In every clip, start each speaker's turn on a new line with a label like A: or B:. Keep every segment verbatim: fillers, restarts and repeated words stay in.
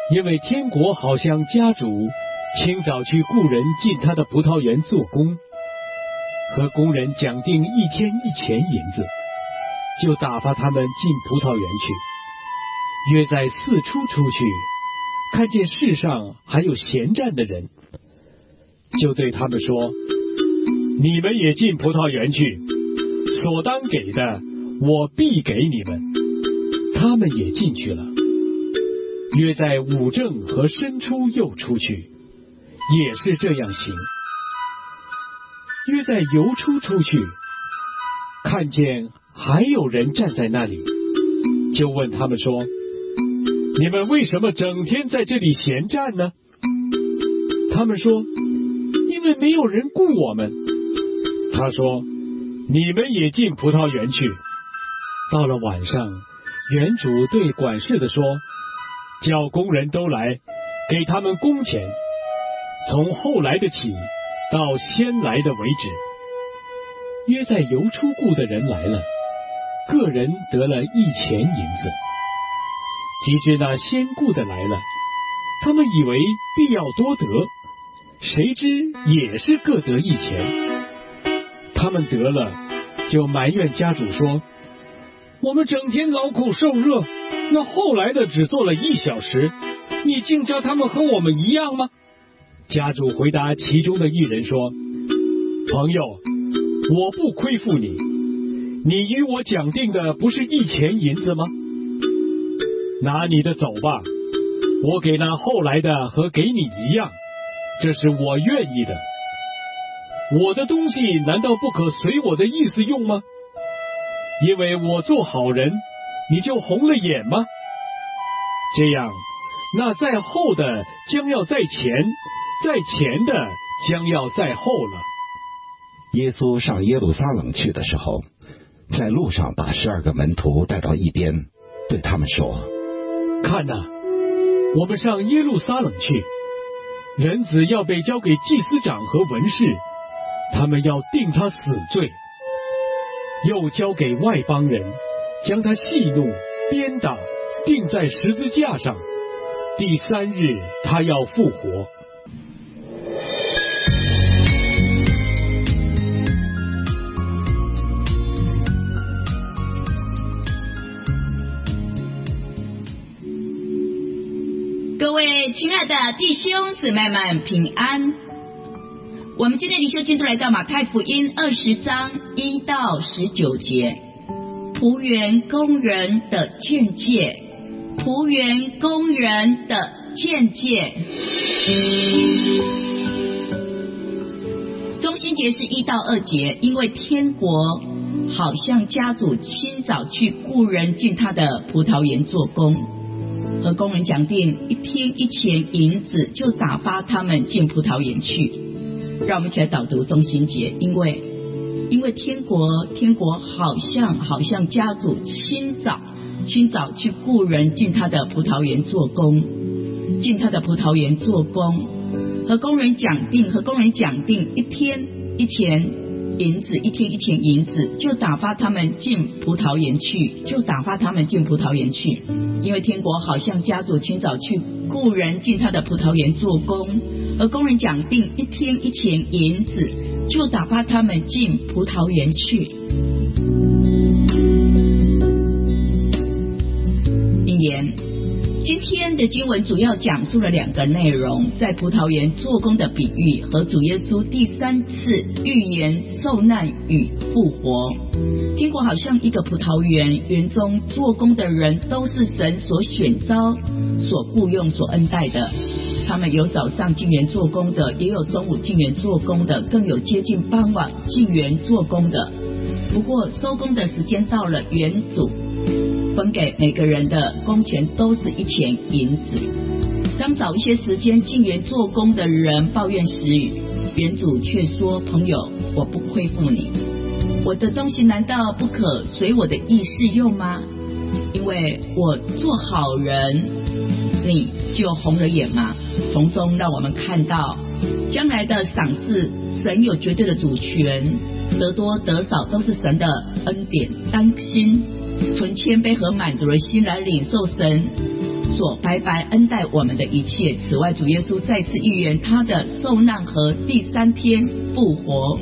A: 因为天国好像家主清早去雇人进他的葡萄园做工，和工人讲定一天一钱银子，就打发他们进葡萄园去。约在四出出去，看见世上还有闲站的人，就对他们说：你们也进葡萄园去，所当给的我必给你们。他们也进去了。约在午正和申初又出去，也是这样行。约在酉初出去，看见还有人站在那里，就问他们说：你们为什么整天在这里闲站呢？他们说：因为没有人雇我们。他说：你们也进葡萄园去。到了晚上，园主对管事的说：叫工人都来，给他们工钱，从后来的起到先来的为止。约在酉初雇的人来了，个人得了一钱银子。及至那先雇的来了，他们以为必要多得，谁知也是各得一钱。他们得了，就埋怨家主说：我们整天劳苦受热，那后来的只做了一小时，你竟叫他们和我们一样吗？家主回答其中的一人说：朋友，我不亏负你，你与我讲定的不是一钱银子吗？拿你的走吧，我给那后来的和给你一样，这是我愿意的。我的东西难道不可随我的意思用吗？因为我做好人，你就红了眼吗？这样，那在后的将要在前，在前的将要在后了。
B: 耶稣上耶路撒冷去的时候，在路上把十二个门徒带到一边，对他们说：
A: 看哪，我们上耶路撒冷去，人子要被交给祭司长和文士，他们要定他死罪，又交给外邦人，将他戏弄、鞭打，钉在十字架上。第三日他要复活。
C: 各位亲爱的弟兄姊妹们平安。我们今天灵修进度来到马太福音二十章一到十九节，仆园工人的见解，仆园工人的见解。中心节是一到二节，因为天国好像家主清早去雇人进他的葡萄园做工，和工人讲定一天一钱银子，就打发他们进葡萄园去。让我们一起来导读中心节，因为因为天国天国好像好像家主清早清早去雇人进他的葡萄园做工，进他的葡萄园做工，和工人讲定和工人讲定一天一钱银子，一天一钱银子，就打发他们进葡萄园去，就打发他们进葡萄园去。因为天国好像家主清早去雇人进他的葡萄园做工，而工人讲定一天一钱银子，就打发他们进葡萄园去。引言，今天的经文主要讲述了两个内容，在葡萄园做工的比喻和主耶稣第三次预言受难与复活。天国好像一个葡萄园，园中做工的人都是神所选召、所雇用、所恩待的。他们有早上进园做工的，也有中午进园做工的，更有接近傍晚进园做工的。不过收工的时间到了，园主分给每个人的工钱都是一钱银子。当早一些时间进园做工的人抱怨时语，园主却说：朋友，我不亏负你，我的东西难道不可随我的意思用吗？因为我做好人，你就红了眼吗？从中让我们看到将来的赏赐，神有绝对的主权，得多得少都是神的恩典。当心存谦卑和满足的心来领受神所白白恩待我们的一切。此外，主耶稣再次预言他的受难和第三天复活。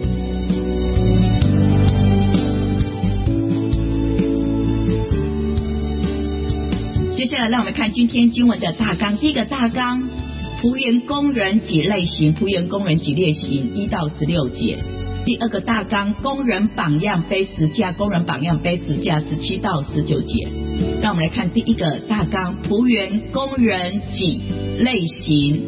C: 接下来让我们看今天经文的大纲。第一个大纲，仆员工人几类型，仆员工人几类型，一到十六节。第二个大纲，工人榜样背十架，工人榜样背十架，十七到十九节。让我们来看第一个大纲，仆员工人几类型。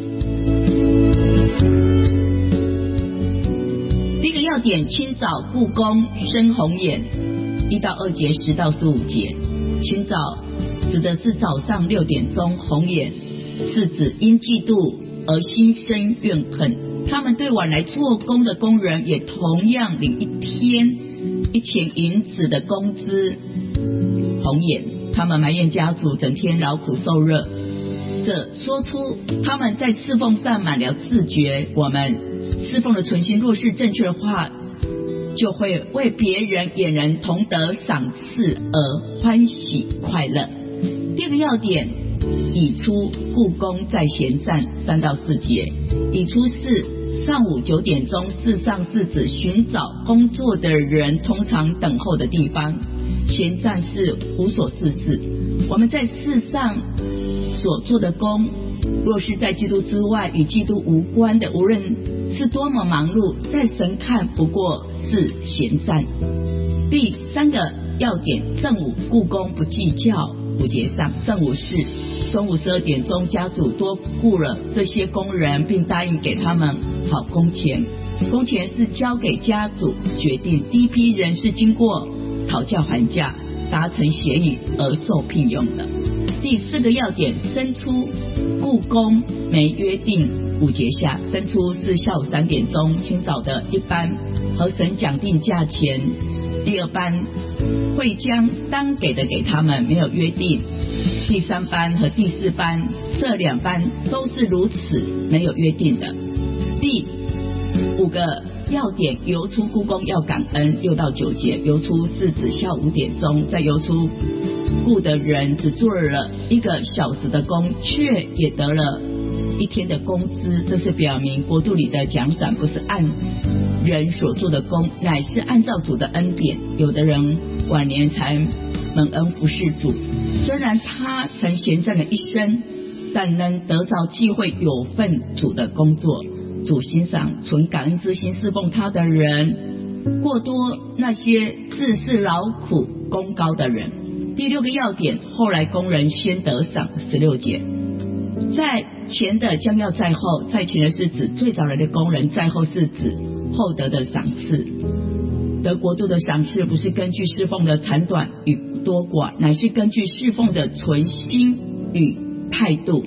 C: 第一个要点，清早雇工生红眼，一到二节，十到十五节。清早指的是早上六点钟，红眼是指因嫉妒而心生怨恨。他们对晚来做工的工人也同样领一天一钱银子的工资。红眼，他们埋怨家主，整天劳苦受热，这说出他们在侍奉上满了自觉。我们侍奉的存心若是正确的话，就会为别人也能同得赏赐而欢喜快乐。第二个要点，已出雇工在闲站，三到四节。已出是上午九点钟，事上是指寻找工作的人通常等候的地方。闲站是无所事事。我们在世上所做的工，若是在基督之外与基督无关的，无论是多么忙碌，在神看不过是闲站。第三个要点，正午雇工不计较。五节上，正午是中午十二点钟，家主多雇了这些工人，并答应给他们好工钱。工钱是交给家主决定，第一批人是经过讨价还价达成协议而受聘用的。第四个要点，生出雇工没约定。五节下，生出是下午三点钟，清早的一班和神讲定价钱，第二班会将当给的给他们，没有约定。第三班和第四班这两班都是如此，没有约定的。第五个要点，游出雇工要感恩。六到九节，游出是指下午五点钟，在游出雇的人只做了一个小时的工，却也得了一天的工资。这是表明国度里的奖赏不是按人所做的工，乃是按照主的恩典。有的人晚年才蒙恩服侍主，虽然他曾闲站了一生，但能得着机会有份主的工作。主欣赏存感恩之心侍奉他的人，过多那些自视劳苦功高的人。第六个要点，后来工人先得赏。十六节，在前的将要在后，在前的是指最早来的工人，在后是指后得的赏赐。得国度的赏赐不是根据侍奉的长短与多寡，乃是根据侍奉的存心与态度。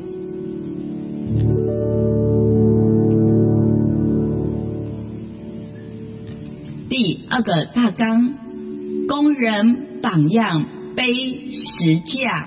C: 第二个大纲，工人榜样背十架。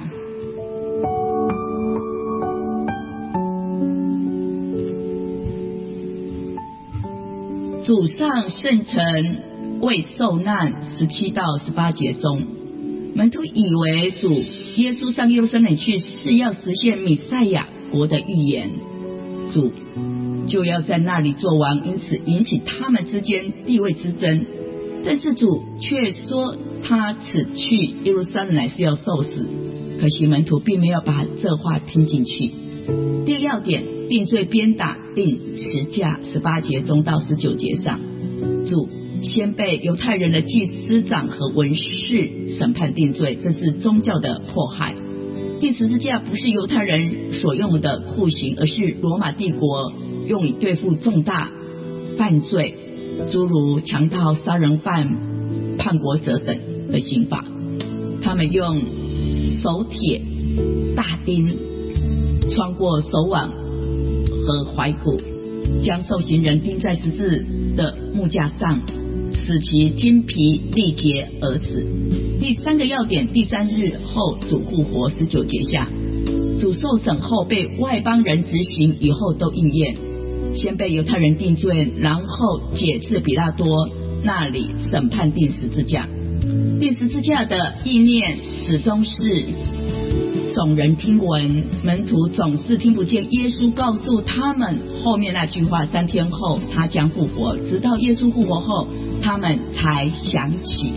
C: 主上圣城为受难，十七到十八节中，门徒以为主耶稣上耶路撒冷去是要实现弥赛亚国的预言，主就要在那里做王，因此引起他们之间地位之争。但是主却说他此去耶路撒冷乃是要受死，可惜门徒并没有把这话听进去。第二个要点，定罪鞭打定十架，十八节中到十九节上，主先被犹太人的祭司长和文士审判定罪，这是宗教的迫害。第十字架不是犹太人所用的酷刑，而是罗马帝国用以对付重大犯罪，诸如强盗、杀人犯、叛国者等的刑罚。他们用手铁、大钉穿过手腕和踝骨，将受刑人钉在十字的木架上，使其筋疲力竭而死。第三个要点，第三日后主复活，十九节下，主受审后被外邦人执行，以后都应验。先被犹太人定罪，然后解至比拉多那里审判定十字架。定十字架的意念始终是众人听闻，门徒总是听不见耶稣告诉他们后面那句话，三天后他将复活，直到耶稣复活后，他们才想起。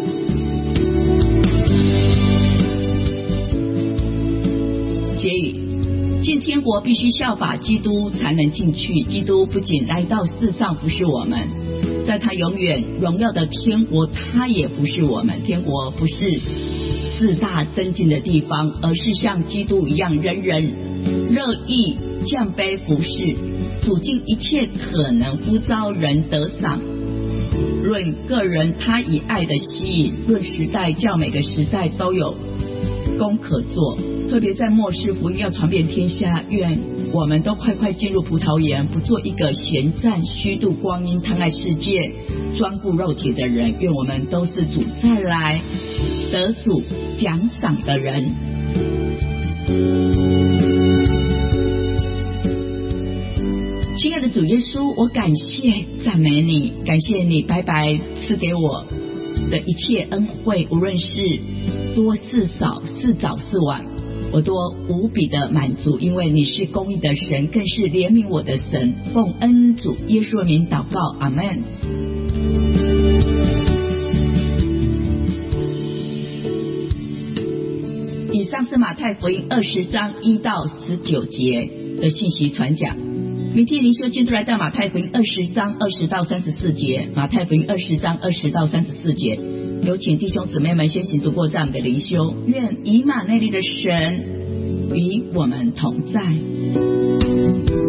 C: 结语：进天国必须效法基督才能进去。基督不仅来到世上服侍我们，在他永远荣耀的天国，他也服侍我们。天国不是四大增进的地方，而是像基督一样，人人乐意降卑服侍，主尽一切可能呼召人得赏。论个人，他以爱的吸引；论时代，叫每个时代都有功可做。特别在末世，福音要传遍天下，愿我们都快快进入葡萄园，不做一个闲站虚度光阴、贪爱世界、专顾肉体的人。愿我们都是主再来得主奖赏的人。亲爱的主耶稣，我感谢赞美你，感谢你白白赐给我的一切恩惠，无论是多是少，是早是晚，我都无比的满足，因为你是公义的神，更是怜悯我的神。奉恩主耶稣的名祷告，阿们。以上是马太福音二十章一到十九节的信息传讲。明天灵修进度来到马太福音二十章二十到三十四节，马太福音二十章二十到三十四节。有请弟兄姊妹们先行读过这样的灵修，愿以马内利的神与我们同在。